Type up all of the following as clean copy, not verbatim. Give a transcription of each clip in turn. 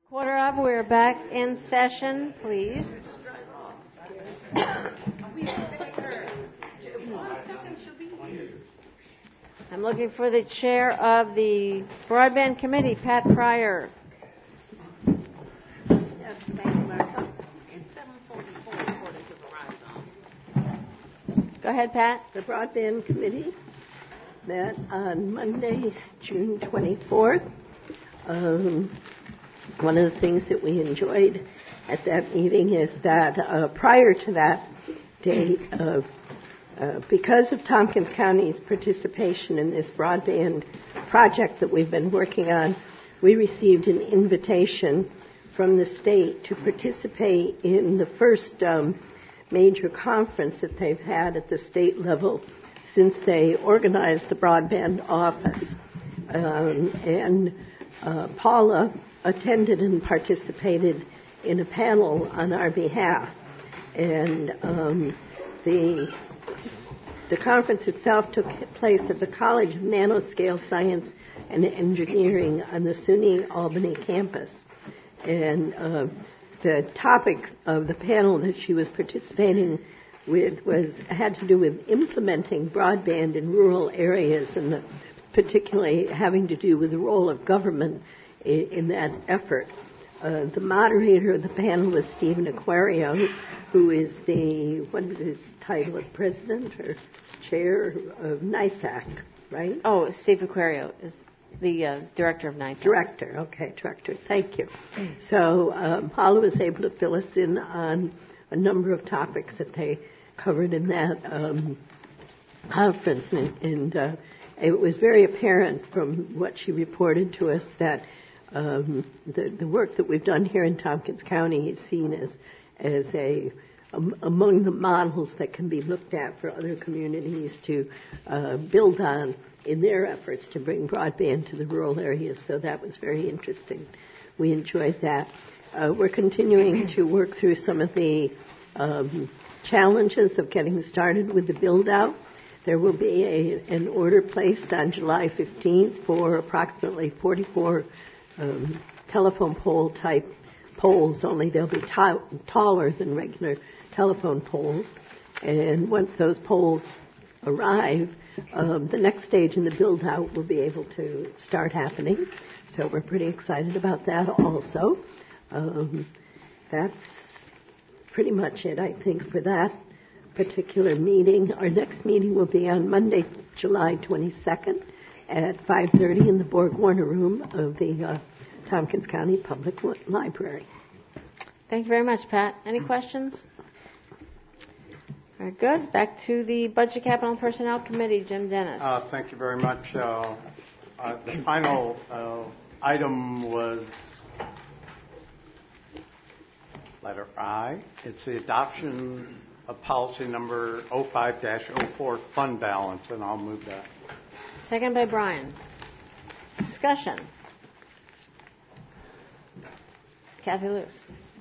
Quarter up, we're back in session, please. I'm looking for the chair of the Broadband Committee, Pat Pryor. Yes, thank you, Martha. It's 7:44 according to Verizon. Go ahead, Pat. The Broadband Committee met on Monday, June 24th. One of the things that we enjoyed at that meeting is that prior to that date, because of Tompkins County's participation in this broadband project that we've been working on, we received an invitation from the state to participate in the first major conference that they've had at the state level since they organized the broadband office. Paula attended and participated in a panel on our behalf. And the conference itself took place at the College of Nanoscale Science and Engineering on the SUNY Albany campus. And the topic of the panel that she was participating with had to do with implementing broadband in rural areas, and particularly having to do with the role of government in that effort. The moderator of the panel was Stephen Aquario, who is what is his title, of president or chair of NISAC, right? Oh, Steve Aquario is the director of NISAC. Director, thank you. So Paula was able to fill us in on a number of topics that they covered in that conference, and it was very apparent from what she reported to us that the work that we've done here in Tompkins County is seen as among the models that can be looked at for other communities to build on in their efforts to bring broadband to the rural areas. So that was very interesting. We enjoyed that. We're continuing to work through some of the challenges of getting started with the build-out. There will be an order placed on July 15th for approximately 44 telephone pole type poles, only they'll be taller than regular telephone poles. And once those poles arrive, the next stage in the build out will be able to start happening. So we're pretty excited about that also. That's pretty much it, I think, for that particular meeting. Our next meeting will be on Monday, July 22nd at 5:30 in the Borg Warner Room of the Tompkins County Public Library. Thank you very much, Pat. Any questions? Very good. Back to the Budget, Capital, and Personnel Committee. Jim Dennis. Thank you very much. The final item was letter I. It's the adoption of policy number 05-04, fund balance, and I'll move that. Second by Brian. Discussion. Kathy Lewis.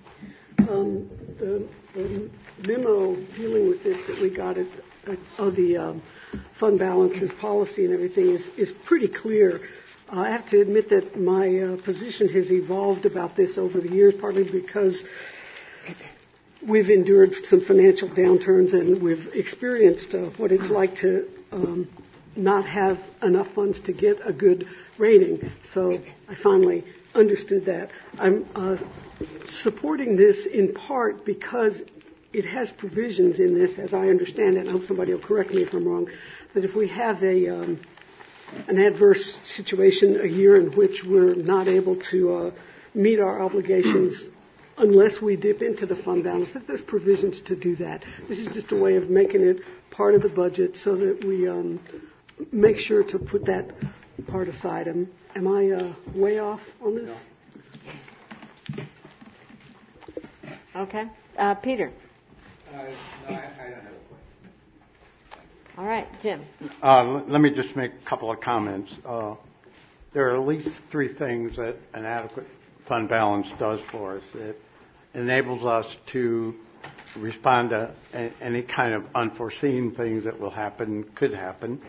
The memo dealing with this that we got of the fund balances policy and everything is pretty clear. I have to admit that my position has evolved about this over the years, partly because we've endured some financial downturns and we've experienced what it's like to not have enough funds to get a good rating. So I finally understood that. I'm supporting this in part because it has provisions in this, as I understand it, and I hope somebody will correct me if I'm wrong, that if we have an adverse situation, a year in which we're not able to meet our obligations unless we dip into the fund balance, that there's provisions to do that. This is just a way of making it part of the budget so that we make sure to put that part aside. Am I way off on this? No. Okay. Peter. No, I don't have a question. All right, Jim. Let me just make a couple of comments. There are at least three things that an adequate fund balance does for us. It enables us to respond to any kind of unforeseen things that will happen, could happen.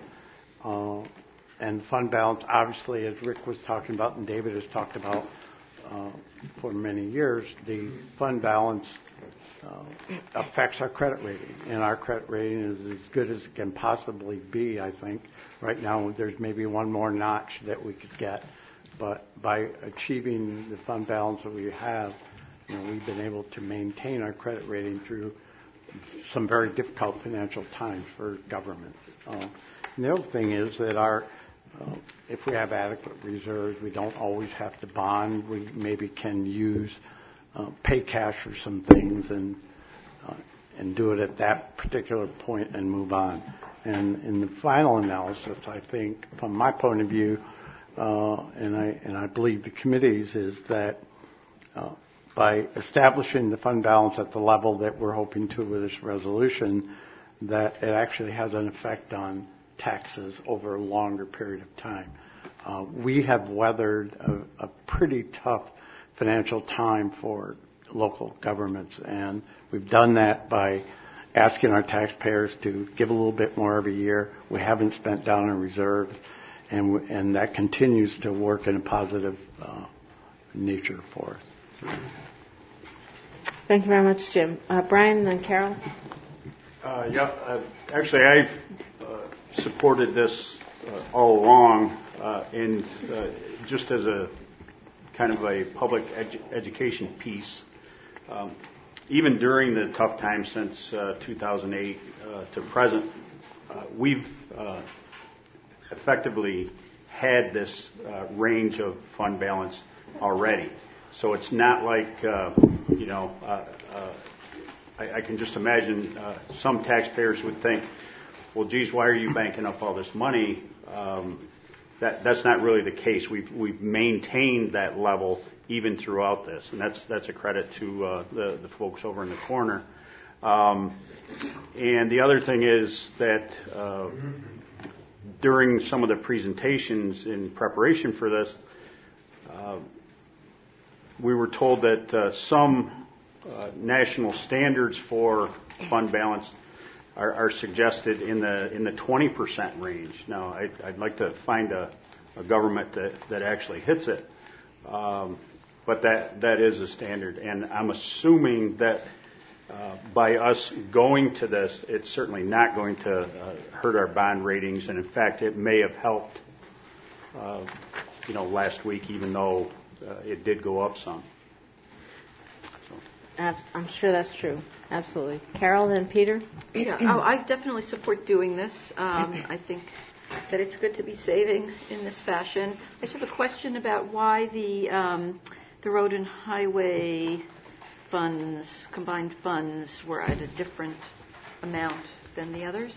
And fund balance, obviously, as Rick was talking about and David has talked about, for many years, the fund balance affects our credit rating, and our credit rating is as good as it can possibly be, I think. Right now, there's maybe one more notch that we could get, but by achieving the fund balance that we have, we've been able to maintain our credit rating through some very difficult financial times for governments. And the other thing is that if we have adequate reserves, we don't always have to bond. We maybe can use pay cash for some things and do it at that particular point and move on. And in the final analysis, I think, from my point of view, and I believe the committee's, is that by establishing the fund balance at the level that we're hoping to with this resolution, that it actually has an effect on taxes over a longer period of time. We have weathered a pretty tough financial time for local governments, and we've done that by asking our taxpayers to give a little bit more every year. We haven't spent down our reserves, and that continues to work in a positive nature for us. So. Thank you very much, Jim. Brian and then Carol. Actually, I've supported this all along, and just as a kind of a public education piece. Even during the tough times since 2008 to present, we've effectively had this range of fund balance already. So it's not like, I can just imagine some taxpayers would think, well, geez, why are you banking up all this money? That's not really the case. We've maintained that level even throughout this, and that's a credit to the folks over in the corner. And the other thing is that during some of the presentations in preparation for this, we were told that some national standards for fund balance are suggested in the 20% range. Now, I'd like to find a government that actually hits it, but that is a standard. And I'm assuming that by us going to this, it's certainly not going to hurt our bond ratings, and in fact, it may have helped. Last week, even though it did go up some. I'm sure that's true. Absolutely. Carol and Peter? Yeah, I definitely support doing this. I think that it's good to be saving in this fashion. I just have a question about why the road and highway funds, combined funds, were at a different amount than the others.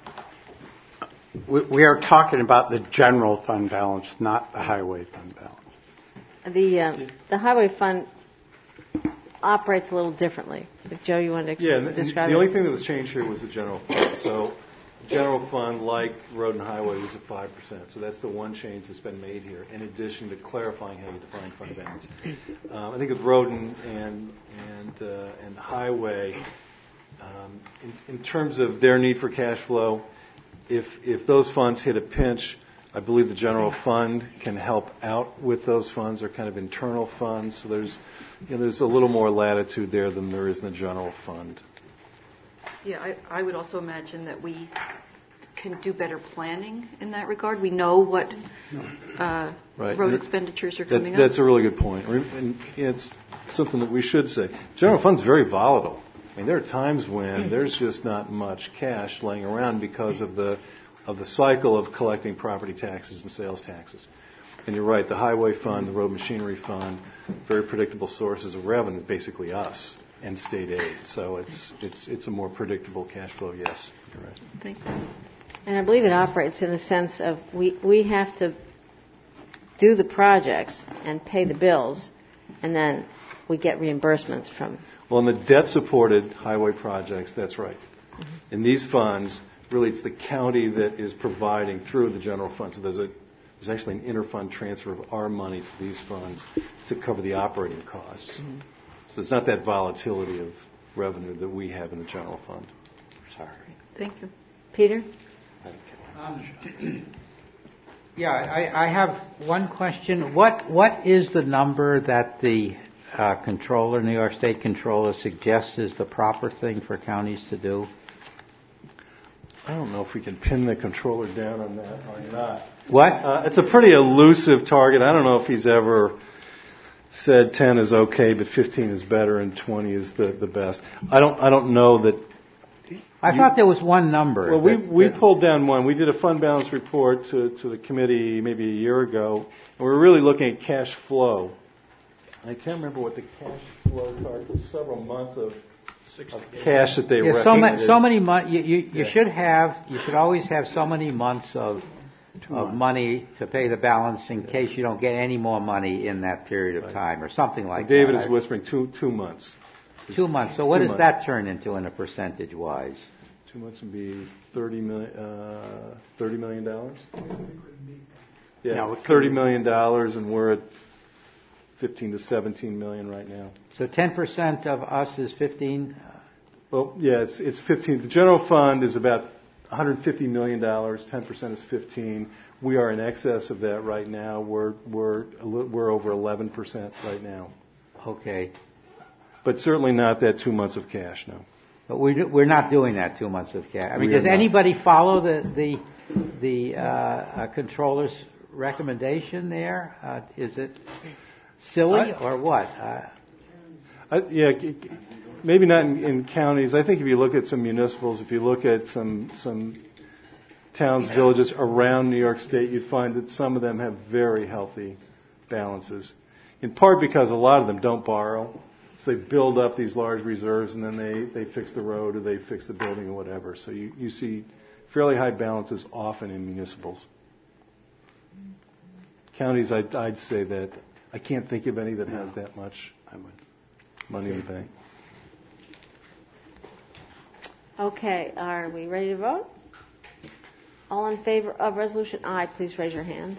We are talking about the general fund balance, not the highway fund balance. The highway fund operates a little differently. If Joe, you want to describe it? The only thing that was changed here was the general fund. So general fund, like road and highway, was at 5%. So that's the one change that's been made here, in addition to clarifying how you define fund balance. I think with road and highway, in terms of their need for cash flow, if those funds hit a pinch, I believe the general fund can help out with those funds. They're kind of internal funds, so there's a little more latitude there than there is in the general fund. Yeah, I would also imagine that we can do better planning in that regard. We know what road expenditures are coming up. That's a really good point. And it's something that we should say. General fund's very volatile. I mean, there are times when there's just not much cash laying around because of the cycle of collecting property taxes and sales taxes. And you're right, the highway fund, the road machinery fund, very predictable sources of revenue, basically us and state aid. So it's a more predictable cash flow, yes. You're right. Thank you. And I believe it operates in the sense of we have to do the projects and pay the bills, and then we get reimbursements from. Well, in the debt-supported highway projects, that's right. Mm-hmm. In these funds, really it's the county that is providing through the general fund. So there's actually an inter-fund transfer of our money to these funds to cover the operating costs. Mm-hmm. So it's not that volatility of revenue that we have in the general fund. Sorry. Thank you. Peter? I have one question. What is the number that the controller, New York State Controller, suggests is the proper thing for counties to do? I don't know if we can pin the controller down on that or not. What? It's a pretty elusive target. I don't know if he's ever said 10 is okay, but 15 is better and 20 is the best. I don't know that. I thought there was one number. Well, we pulled down one. We did a fund balance report to the committee maybe a year ago, and we were really looking at cash flow. I can't remember what the cash flow target was. Several months of cash that they recommended. So many months. You should always have so many months of money to pay the balance in case you don't get any more money in that period of time, or something like David that. is whispering 2 months. 2 months. So what does that turn into in a percentage-wise? 2 months would be $30 million. Yeah, $30 million, and we're at 15 to 17 million right now. So 10% of us is 15. Well, yeah, it's 15. The general fund is about $150 million. 10% is 15. We are in excess of that right now. We're over 11% right now. Okay. But certainly not that 2 months of cash, no. But we're not doing that 2 months of cash. I mean, does anybody follow the controller's recommendation there? Is it silly or what? Yeah, maybe not in counties. I think if you look at some municipals, if you look at some towns, villages around New York State, you'd find that some of them have very healthy balances. In part because a lot of them don't borrow. So they build up these large reserves, and then they fix the road or they fix the building or whatever. So you see fairly high balances often in municipals. Counties, I'd say that I can't think of any that has that much money in the bank. Okay, are we ready to vote? All in favor of Resolution I, please raise your hands.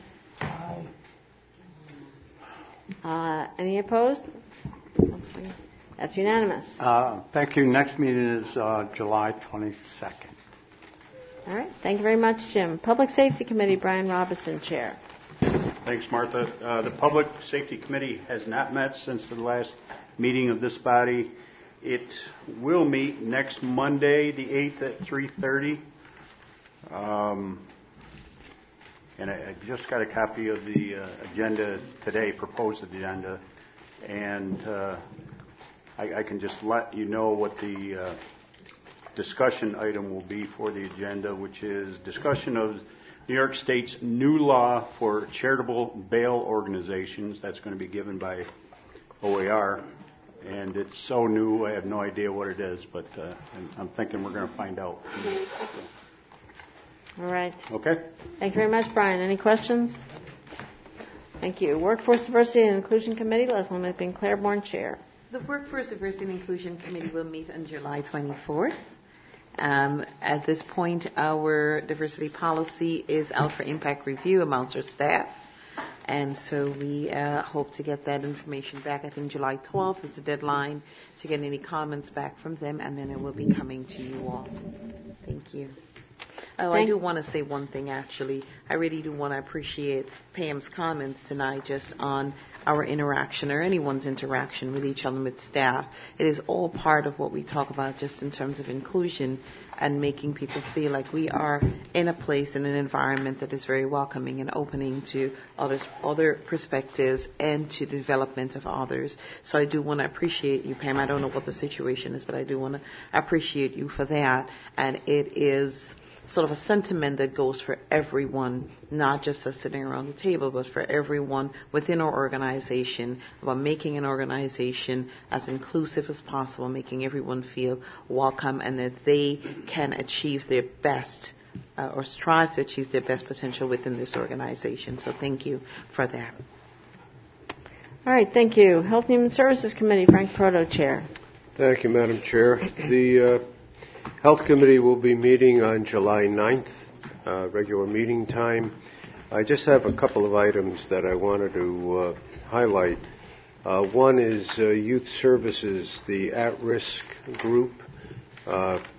Any opposed? That's unanimous. Thank you. Next meeting is July 22nd. All right. Thank you very much, Jim. Public Safety Committee, Brian Robison, Chair. Thanks, Martha. The Public Safety Committee has not met since the last meeting of this body. It will meet next Monday, the 8th at 3:30. And I just got a copy of the agenda today, proposed agenda, and I can just let you know what the discussion item will be for the agenda, which is discussion of New York State's new law for charitable bail organizations. That's going to be given by OAR, and it's so new I have no idea what it is, but I'm thinking we're going to find out. All right. Okay. Thank you very much, Brian. Any questions? Thank you. Workforce Diversity and Inclusion Committee, Leslie Lipping, Claiborne, Chair. The Workforce Diversity and Inclusion Committee will meet on July 24th. At this point, our diversity policy is out for impact review amongst our staff. And so we hope to get that information back. I think July 12th is the deadline to get any comments back from them, and then it will be coming to you all. Thank you. Oh, I do want to say one thing, actually. I really do want to appreciate Pam's comments tonight just on our interaction or anyone's interaction with each other, with staff. It is all part of what we talk about just in terms of inclusion and making people feel like we are in a place, in an environment that is very welcoming and opening to other perspectives and to the development of others. So I do want to appreciate you, Pam. I don't know what the situation is, but I do want to appreciate you for that. And it is sort of a sentiment that goes for everyone, not just us sitting around the table, but for everyone within our organization, about making an organization as inclusive as possible, making everyone feel welcome and that they can achieve their best or strive to achieve their best potential within this organization. So thank you for that. All right, thank you. Health and Human Services Committee, Frank Proto, Chair. Thank you, Madam Chair. The Health Committee will be meeting on July 9th, regular meeting time. I just have a couple of items that I wanted to highlight. One is Youth Services, the at-risk group.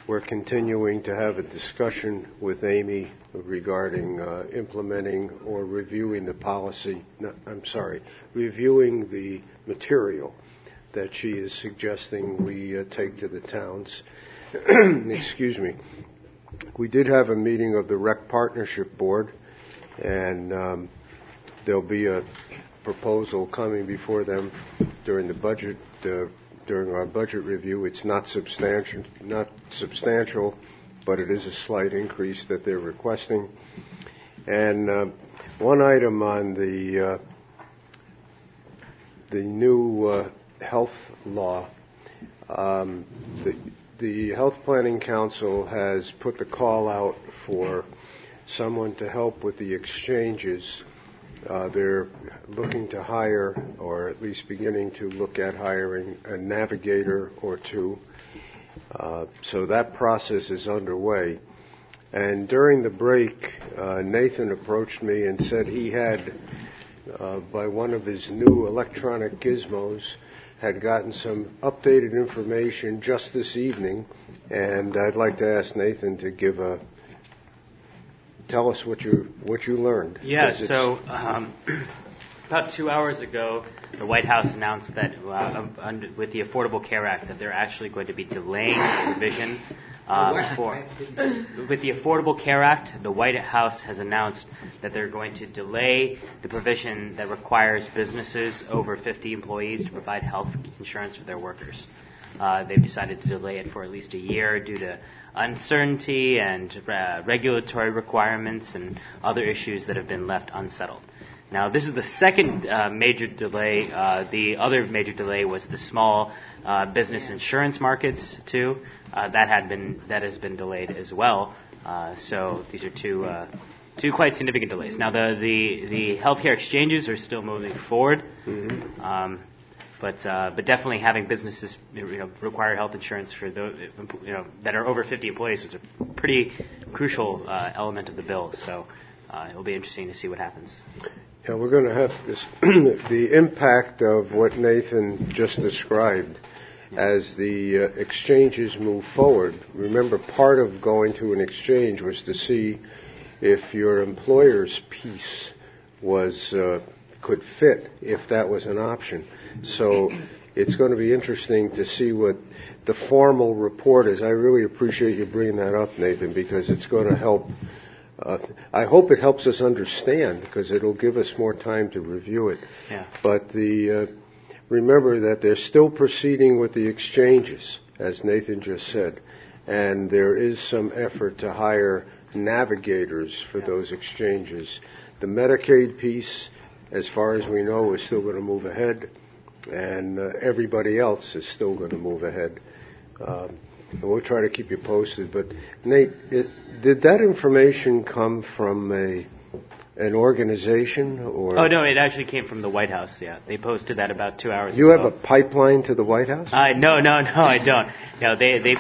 we're continuing to have a discussion with Amy regarding implementing or reviewing the policy. No, I'm sorry, reviewing the material that she is suggesting we take to the towns. Excuse me. We did have a meeting of the Rec Partnership Board, and there'll be a proposal coming before them during the budget, during our budget review. It's not substantial, but it is a slight increase that they're requesting. And one item on the new health law, the Health Planning Council has put the call out for someone to help with the exchanges. They're looking to hire, or at least beginning to look at hiring, a navigator or two. So that process is underway. And during the break, Nathan approached me and said he had, by one of his new electronic gizmos, had gotten some updated information just this evening, and I'd like to ask Nathan to tell us what you learned. Yeah, so about 2 hours ago, the White House announced that with the Affordable Care Act that they're actually going to be delaying the provision with the Affordable Care Act. The White House has announced that they're going to delay the provision that requires businesses over 50 employees to provide health insurance for their workers. They've decided to delay it for at least a year due to uncertainty and regulatory requirements and other issues that have been left unsettled. Now, this is the second major delay. The other major delay was the small business insurance markets too. That has been delayed as well. So these are two quite significant delays. Now, the healthcare exchanges are still moving forward. Mm-hmm. But definitely having businesses require health insurance for those that are over 50 employees was a pretty crucial element of the bill. So it'll be interesting to see what happens. Yeah, we're going to have this the impact of what Nathan just described as the exchanges move forward. Remember, part of going to an exchange was to see if your employer's piece was could fit, if that was an option. So it's going to be interesting to see what the formal report is. I really appreciate you bringing that up, Nathan, because it's going to help. I hope it helps us understand, because it'll give us more time to review it. Yeah. But remember that they're still proceeding with the exchanges, as Nathan just said, and there is some effort to hire navigators for those exchanges. The Medicaid piece, as far as we know, is still going to move ahead, and everybody else is still going to move ahead. And we'll try to keep you posted. But Nate, did that information come from an organization or? Oh no, it actually came from the White House. Yeah, they posted that about 2 hours ago. You have a pipeline to the White House? No, I don't. No,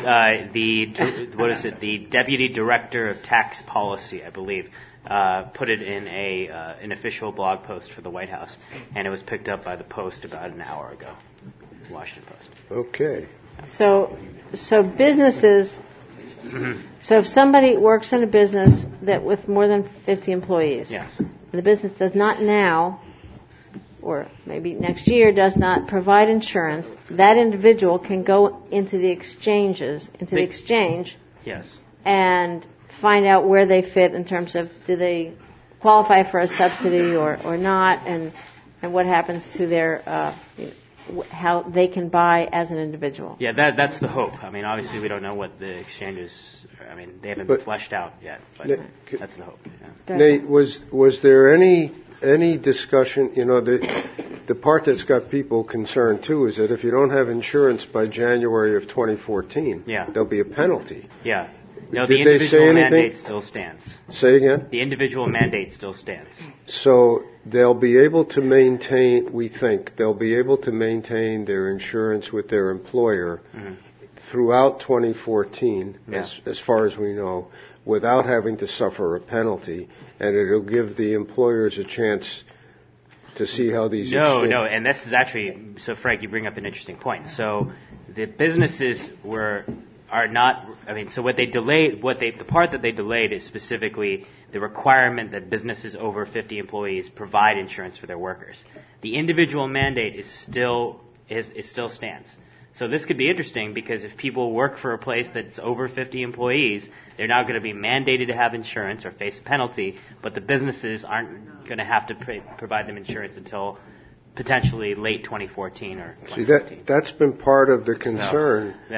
the Deputy Director of Tax Policy, I believe, put it in an official blog post for the White House, and it was picked up by the Post about an hour ago, Washington Post. Okay. So businesses. So if somebody works in a business that with more than 50 employees, yes, the business does not now, or maybe next year, does not provide insurance, that individual can go into the exchange, yes, and find out where they fit in terms of do they qualify for a subsidy or not, and what happens to their how they can buy as an individual. Yeah, that's the hope. I mean, obviously we don't know what the exchanges. I mean, they haven't been fleshed out yet, but that's the hope. Yeah. Nate, was there any discussion? You know, the part that's got people concerned too is that if you don't have insurance by January of 2014, there'll be a penalty. Yeah. No, the individual mandate still stands. Say again? The individual mandate still stands. So they'll be able to maintain, we think, they'll be able to maintain their insurance with their employer throughout 2014, as far as we know, without having to suffer a penalty, and it'll give the employers a chance to see how these No, and this is actually, so Frank, you bring up an interesting point. So the businesses were are not. I mean, so what they delayed, the part that they delayed is specifically the requirement that businesses over 50 employees provide insurance for their workers. The individual mandate is still stands. So this could be interesting because if people work for a place that's over 50 employees, they're now going to be mandated to have insurance or face a penalty, but the businesses aren't going to have to provide them insurance until potentially late 2014 or 2015. See, that's been part of the concern. So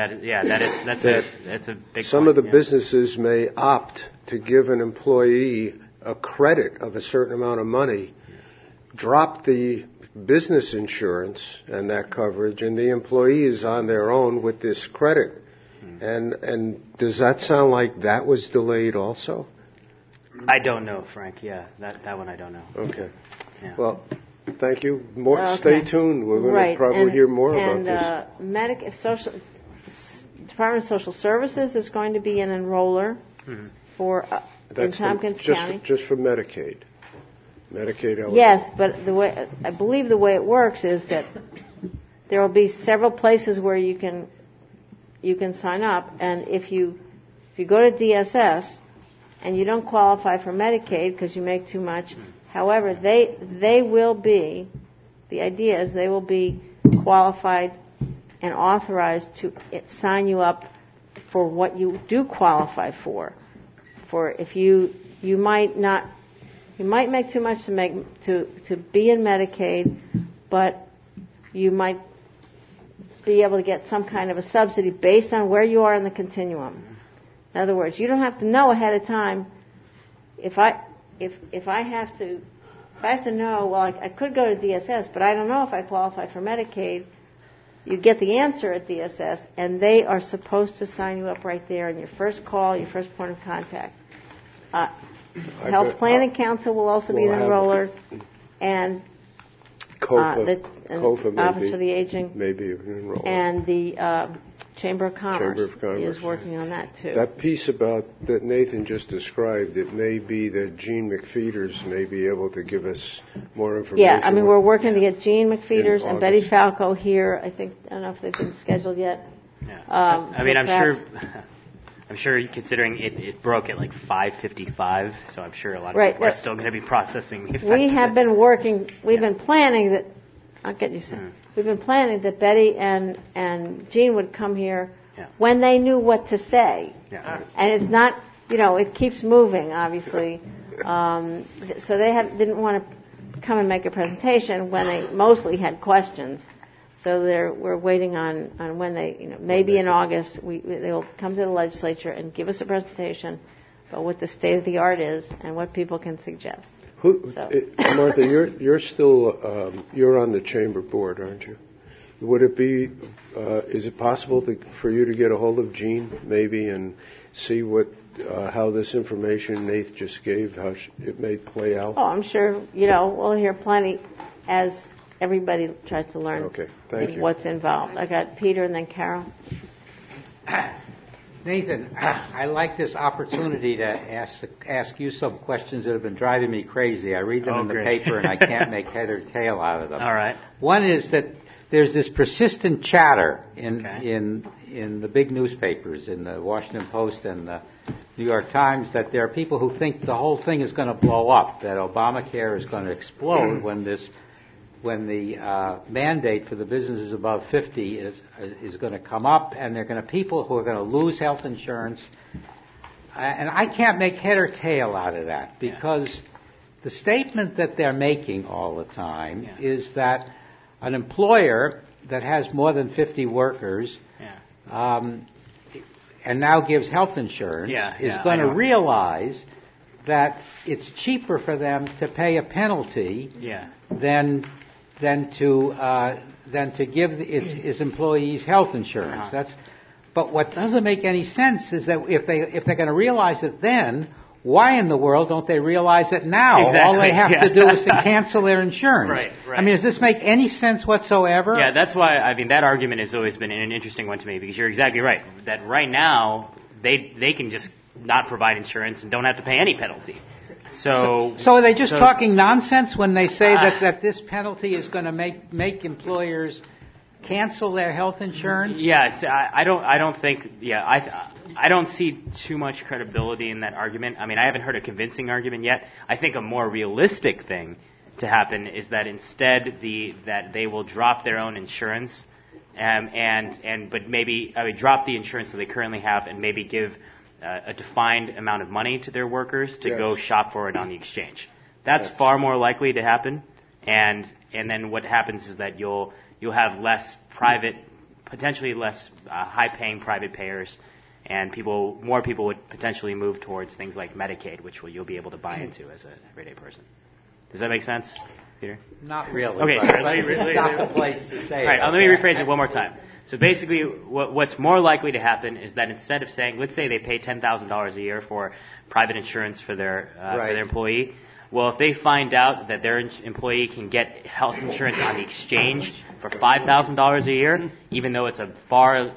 that's a big Some point, of the businesses may opt to give an employee a credit of a certain amount of money, drop the business insurance and that coverage, and the employee is on their own with this credit. And does that sound like that was delayed also? I don't know, Frank. Yeah, that one I don't know. Okay. Yeah. Well, thank you. Stay tuned. We're going to probably hear more about this. Department of Social Services is going to be an enroller for in Tompkins County. Just for Medicaid. Medicaid eligible. Yes, but I believe the way it works is that there will be several places where you can sign up, and if you go to DSS and you don't qualify for Medicaid because you make too much, however, they will be, the idea is they will be qualified and authorized to sign you up for what you do qualify for. For if you might make too much to be in Medicaid, but you might be able to get some kind of a subsidy based on where you are in the continuum. In other words, you don't have to know ahead of time. If I have to know, well, I could go to DSS, but I don't know if I qualify for Medicaid. You get the answer at DSS, and they are supposed to sign you up right there in your first call, your first point of contact. Health Planning Council will also be an enroller, and the Office for the Aging, maybe an enroller, and the Chamber of Commerce is working on that too. That piece about that Nathan just described, it may be that Gene McFeeters may be able to give us more information. Yeah, I mean, we're working to get Gene McFeeters and Betty Falco here. I don't know if they've been scheduled yet. Yeah. I mean, I'm sure considering it broke at like 5:55, so I'm sure a lot of people are still going to be processing the effect. We have been working, we've been planning that, I'll get you some. We've been planning that Betty and Jean would come here when they knew what to say. Yeah. And it's not, it keeps moving, obviously. So they didn't want to come and make a presentation when they mostly had questions. So we're waiting on when they, maybe in August, they will come to the legislature and give us a presentation about what the state of the art is and what people can suggest. Martha, you're still you're on the chamber board, aren't you? Would it be? Is it possible for you to get a hold of Jean maybe and see how this information Nath just gave, how it may play out? Oh, I'm sure. We'll hear plenty as everybody tries to learn what's involved. I got Peter and then Carol. Nathan, I like this opportunity to ask you some questions that have been driving me crazy. I read them in the paper and I can't make head or tail out of them. All right. One is that there's this persistent chatter in the big newspapers, in the Washington Post and the New York Times, that there are people who think the whole thing is going to blow up, that Obamacare is going to explode when the mandate for the businesses above 50 is going to come up, and there are going to people who are going to lose health insurance. And I can't make head or tail out of that, because the statement that they're making all the time is that an employer that has more than 50 workers and now gives health insurance is going to realize that it's cheaper for them to pay a penalty than to give its employees health insurance. But what doesn't make any sense is that if they're going to realize it then, why in the world don't they realize it now? Exactly. All they have to do is to cancel their insurance. Right. I mean, does this make any sense whatsoever? Yeah, that's why, that argument has always been an interesting one to me, because you're exactly right. That right now, they can just not provide insurance and don't have to pay any penalty. So are they just talking nonsense when they say that this penalty is going to make employers cancel their health insurance? Yes, I don't think. Yeah, I don't see too much credibility in that argument. I mean, I haven't heard a convincing argument yet. I think a more realistic thing to happen is that instead that they will drop their own insurance, but maybe drop the insurance that they currently have and maybe give a defined amount of money to their workers to go shop for it on the exchange. That's far more likely to happen, and then what happens is that you'll have less potentially less high-paying private payers, and more people would potentially move towards things like Medicaid, which you'll be able to buy into as an everyday person. Does that make sense, Peter? Not really. Okay, sorry. It's not the place to say it. All right, let me rephrase it one more time. So basically, what's more likely to happen is that instead of saying, let's say they pay $10,000 a year for private insurance for their employee, well, if they find out that their employee can get health insurance on the exchange for $5,000 a year, even though it's a far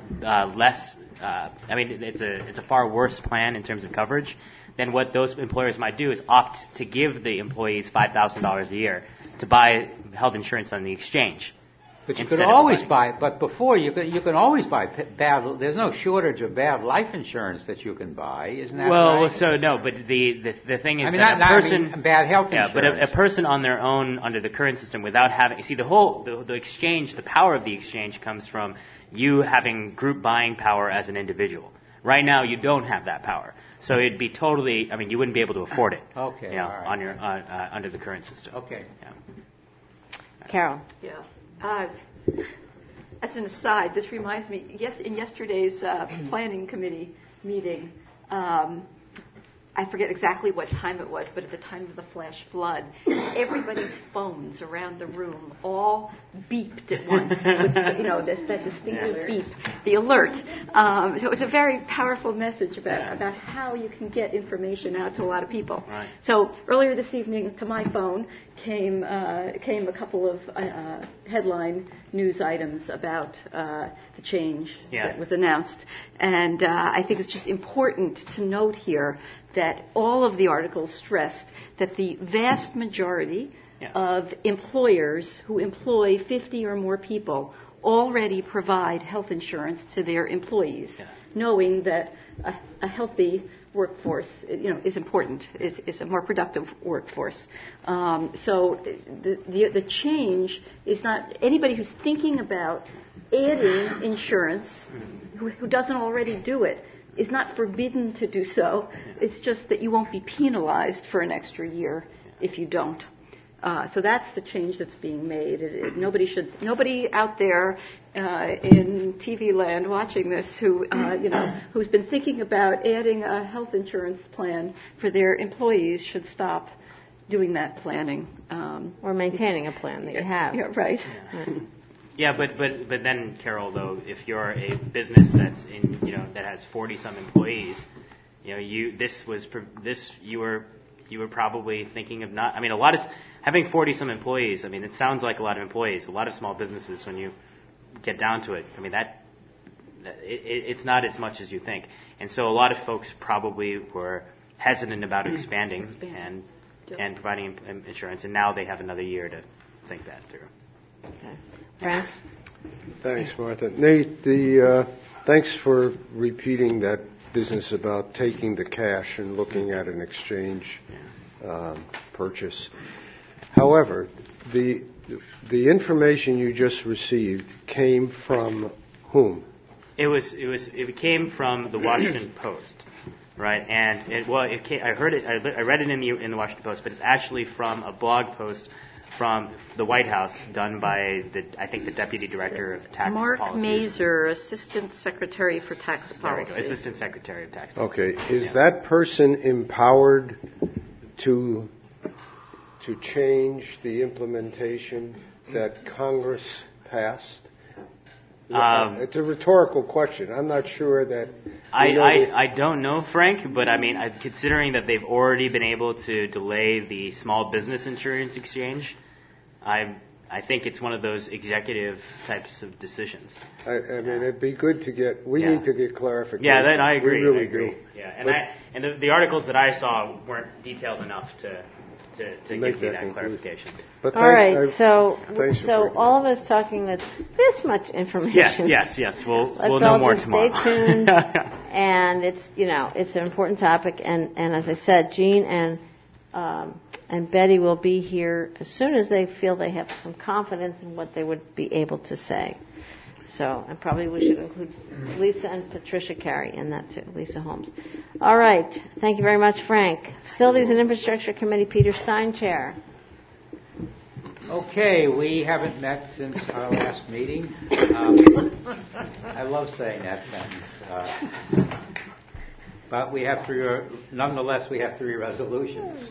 it's a far worse plan in terms of coverage, then what those employers might do is opt to give the employees $5,000 a year to buy health insurance on the exchange. But you could always buy. But before you can always buy bad. There's no shortage of bad life insurance that you can buy, isn't that right? Well, so no. But the thing is that a person bad health insurance. Yeah, but a person on their own under the current system without having the exchange, the power of the exchange comes from you having group buying power as an individual. Right now, you don't have that power. So it'd be totally. I mean, you wouldn't be able to afford it. Okay. Right. On your under the current system. Okay. Yeah. Carol. Yeah. As an aside, this reminds me. Yes, in yesterday's planning committee meeting, I forget exactly what time it was, but at the time of the flash flood, everybody's phones around the room all beeped at once with that distinctive beep, the alert. So it was a very powerful message about how you can get information out to a lot of people. Right. So earlier this evening, to my phone came a couple of headline news items about the change that was announced, and I think it's just important to note here that all of the articles stressed that the vast majority of employers who employ 50 or more people already provide health insurance to their employees, knowing that a healthy workforce, is important, is a more productive workforce. So the change is not anybody who's thinking about adding insurance who doesn't already do it is not forbidden to do so. It's just that you won't be penalized for an extra year if you don't. So that's the change that's being made. Nobody out there in TV land watching this who's been thinking about adding a health insurance plan for their employees should stop doing that planning. Or maintaining a plan that you have. Yeah, right. Yeah, but then, Carol, though, if you're a business that's that has 40-some employees, you were probably thinking of not. I mean, having 40-some employees. I mean, it sounds like a lot of employees. A lot of small businesses, when you get down to it, I mean it's not as much as you think. And so a lot of folks probably were hesitant about expanding and providing insurance, and now they have another year to think that through. Okay. Frank? Thanks, Martha. Nate, thanks for repeating that business about taking the cash and looking at an exchange purchase. However, the information you just received came from whom? It came from the Washington Post, right? And I read it in the Washington Post, but it's actually from a blog post from the White House done by the Deputy Director of Tax Mark Policy. Mazer, Assistant Secretary for Tax Policy. There we go. Assistant Secretary of Tax Policy. Okay. Is that person empowered to change the implementation that Congress passed? It's a rhetorical question. I'm not sure that... I don't know, Frank, but I mean, considering that they've already been able to delay the small business insurance exchange, I think it's one of those executive types of decisions. I mean, it'd be good to get... We need to get clarification. Yeah, I agree. We really do. Yeah, and the articles that I saw weren't detailed enough to to make give you that that conclusion. clarification. But All right, thanks so for bringing all of us talking with this much information. Yes. We'll Let's know all more just tomorrow. stay tuned. And it's it's an important topic. And as I said, Jean and Betty will be here as soon as they feel they have some confidence in what they would be able to say. So, and probably we should include Lisa and Patricia Carey in that too, Lisa Holmes. All right. Thank you very much, Frank. Facilities and Infrastructure Committee, Peter Stein, Chair. Okay, we haven't met since our last meeting. I love saying that sentence. But we have nonetheless, we have 3 resolutions.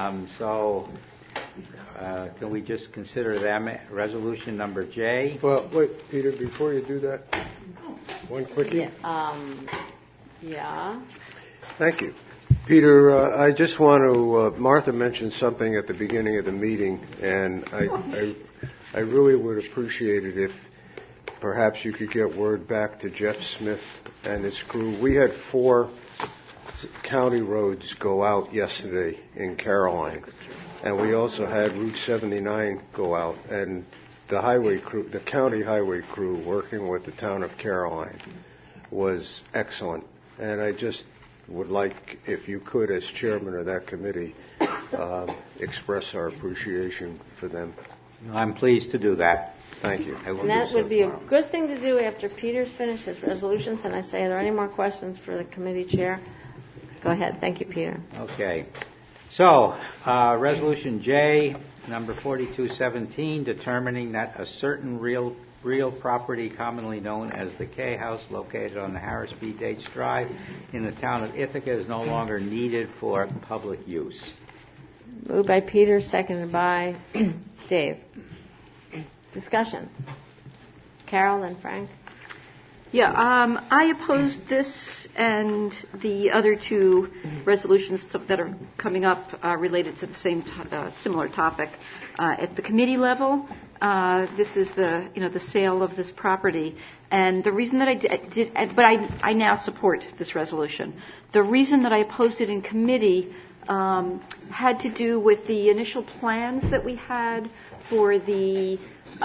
Can we just consider them? Resolution number J. Well, wait, Peter, before you do that, one quickie. Yeah. Thank you. Peter, I just want to, Martha mentioned something at the beginning of the meeting, and I really would appreciate it if perhaps you could get word back to Jeff Smith and his crew. We had 4 county roads go out yesterday in Caroline, and we also had Route 79 go out, and the highway crew, the county highway crew working with the town of Caroline was excellent. And I just would like, if you could, as chairman of that committee, express our appreciation for them. I'm pleased to do that. Thank you. And that would be a good thing to do after Peter's finished his resolutions. And I say, are there any more questions for the committee chair? Go ahead. Thank you, Peter. Okay. So, Resolution J, number 4217, determining that a certain real property commonly known as the K House located on the Harris B. Dates Drive in the town of Ithaca is no longer needed for public use. Moved by Peter, seconded by Dave. Discussion. Carol and Frank. Yeah, I opposed this and the other 2 resolutions that are coming up related to the same similar topic at the committee level. This is the sale of this property, and the reason that I did, but I now support this resolution. The reason that I opposed it in committee had to do with the initial plans that we had for the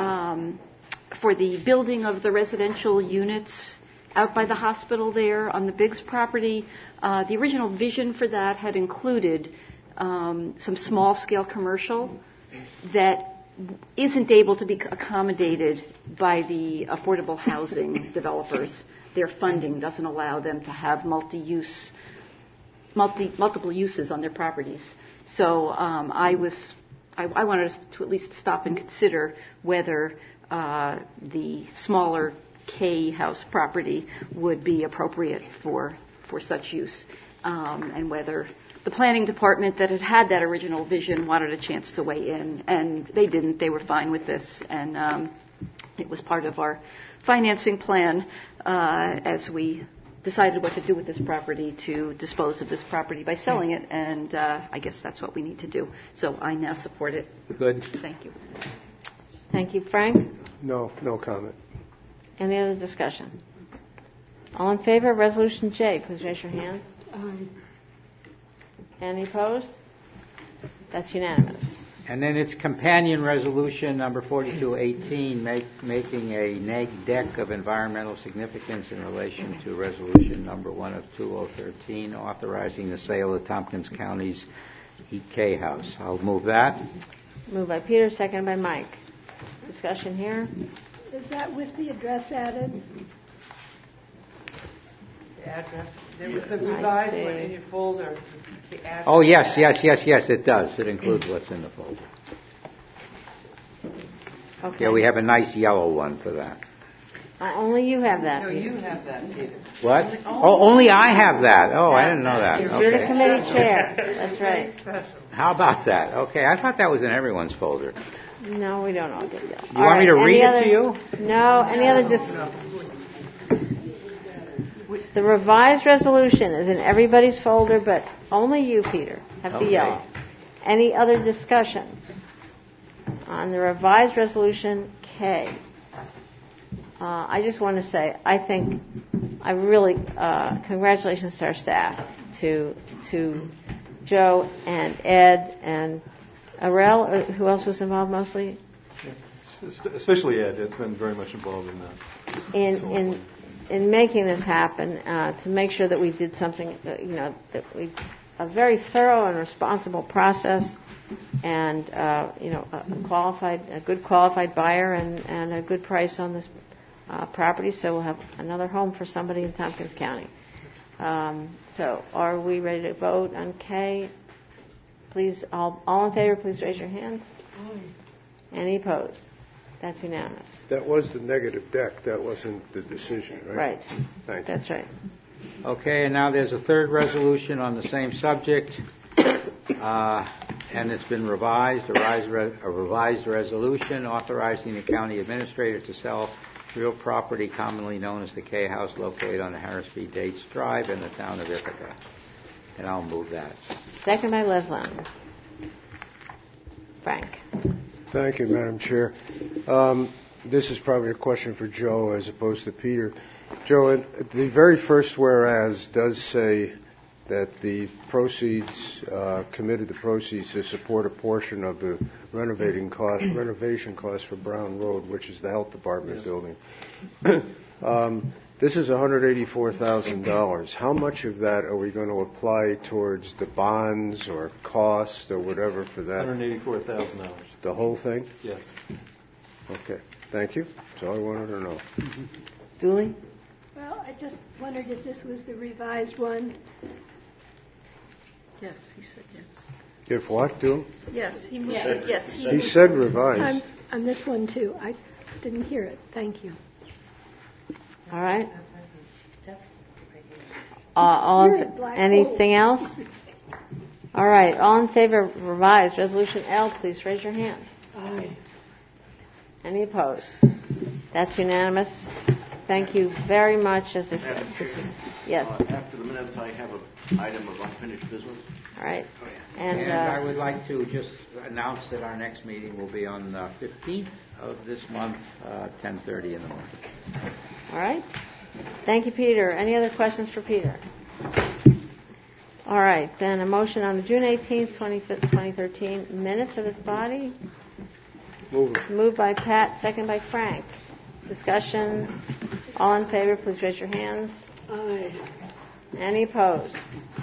building of the residential units out by the hospital there on the Biggs property. The original vision for that had included some small-scale commercial that isn't able to be accommodated by the affordable housing developers. Their funding doesn't allow them to have multiple uses on their properties. So I wanted us to at least stop and consider whether the smaller K house property would be appropriate for such use, and whether the planning department that had that original vision wanted a chance to weigh in, and they didn't. They were fine with this, and it was part of our financing plan as we decided what to do with this property, to dispose of this property by selling it, and I guess that's what we need to do. So I now support it. Good. Thank you. Thank you, Frank. No comment. Any other discussion? All in favor of Resolution J, please raise your hand. Aye. Any opposed? That's unanimous. And then it's companion resolution number 4218, making a neg deck of environmental significance in relation to resolution number 1 of 2013, authorizing the sale of Tompkins County's EK House. I'll move that. Moved by Peter, seconded by Mike. Discussion here. Is that with the address added? The address. There was a revised one in your folder. The address. Oh, yes, it does. It includes what's in the folder. Okay. Yeah, we have a nice yellow one for that. Only you have that. No, Peter. you have that, Peter. What? Only I have that. Oh, I didn't know that. You're the Okay. committee chair. That's right. How about that? Okay, I thought that was in everyone's folder. No, we don't all get yellow. You want me to read it to you? No. Any other The revised resolution is in everybody's folder, but only you, Peter, have the yellow. Any other discussion on the revised resolution K? I just want to say, I really, congratulations to our staff, to Joe and Ed and Arel, who else was involved mostly? Especially Ed. Ed's been very much involved in that. In making this happen, to make sure that we did something, that we a very thorough and responsible process, and a good qualified buyer and a good price on this property. So we'll have another home for somebody in Tompkins County. So are we ready to vote on K? Please, all in favor, please raise your hands. Any opposed? That's unanimous. That was the negative deck. That wasn't the decision, right? Right. Thank you. That's right. Okay, and now there's a third resolution on the same subject, and it's been revised, a revised resolution authorizing the county administrator to sell real property commonly known as the K House located on the Harris B. Dates Drive in the town of Ithaca. And I'll move that. Second by Leslie. Frank. Thank you, Madam Chair. This is probably a question for Joe as opposed to Peter. Joe, the very first whereas does say that the proceeds, committed the proceeds to support a portion of the renovation cost for Brown Road, which is the health department building. This is $184,000. How much of that are we going to apply towards the bonds or cost or whatever for that? $184,000. The whole thing? Yes. Okay. Thank you. That's all I wanted to know. Dooley? Well, I just wondered if this was the revised one. Yes, he said yes. If what, Dool? Yes, he moved it. Yes, He said revised. On this one, too. I didn't hear it. Thank you. All right. Anything else? All right. All in favor of revised resolution L, please raise your hands. Aye. Any opposed? That's unanimous. Thank you very much. As I said, yes. After the minutes, I have an item of unfinished business. All right. And I would like to just announce that our next meeting will be on the 15th of this month, 10:30 in the morning. All right. Thank you, Peter. Any other questions for Peter? All right. Then a motion on the June 18th, 2013 minutes of this body. Moved by Pat, second by Frank. Discussion. All in favor, please raise your hands. Aye. Any opposed?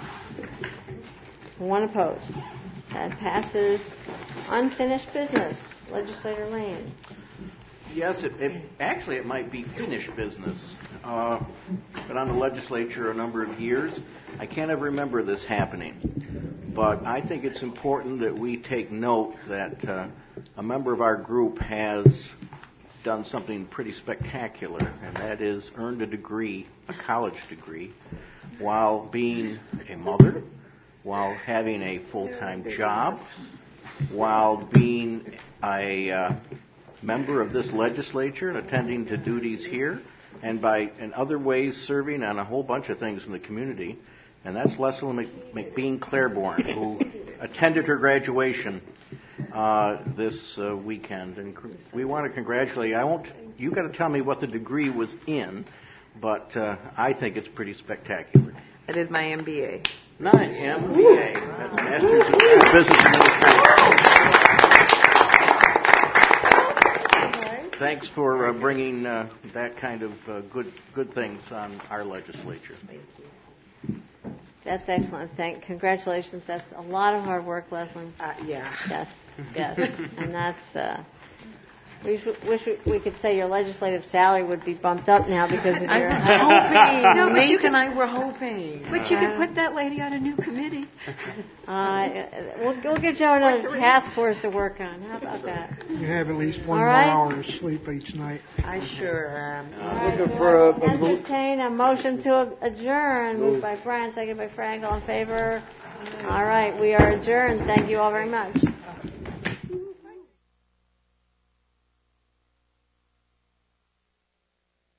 One opposed. That passes. Unfinished business. Legislator Lane. Yes, it might be finished business. Been on the legislature a number of years. I can't ever remember this happening. But I think it's important that we take note that a member of our group has done something pretty spectacular, and that is earned a degree, a college degree, while being a mother, while having a full-time job, while being a member of this legislature and attending to duties here, and by in other ways serving on a whole bunch of things in the community. And that's Leslie McBean Claiborne, who attended her graduation this weekend. And we want to congratulate you. You got to tell me what the degree was in, but I think it's pretty spectacular. I did my MBA. Nice. MBA. That's Master's of Business Administration. Thanks for bringing that kind of good things on our legislature. That's excellent. Congratulations. That's a lot of hard work, Leslie. Yeah. Yes. And that's. We wish we could say your legislative salary would be bumped up now because of your. I was hoping. Nate and I were hoping. But you could put that lady on a new committee. We'll give Joe another task force to work on. How about that? You have at least one more hour of sleep each night. I sure am. Entertain a motion to adjourn. Moved by Brian, seconded by Frank. All in favor? All right. We are adjourned. Thank you all very much.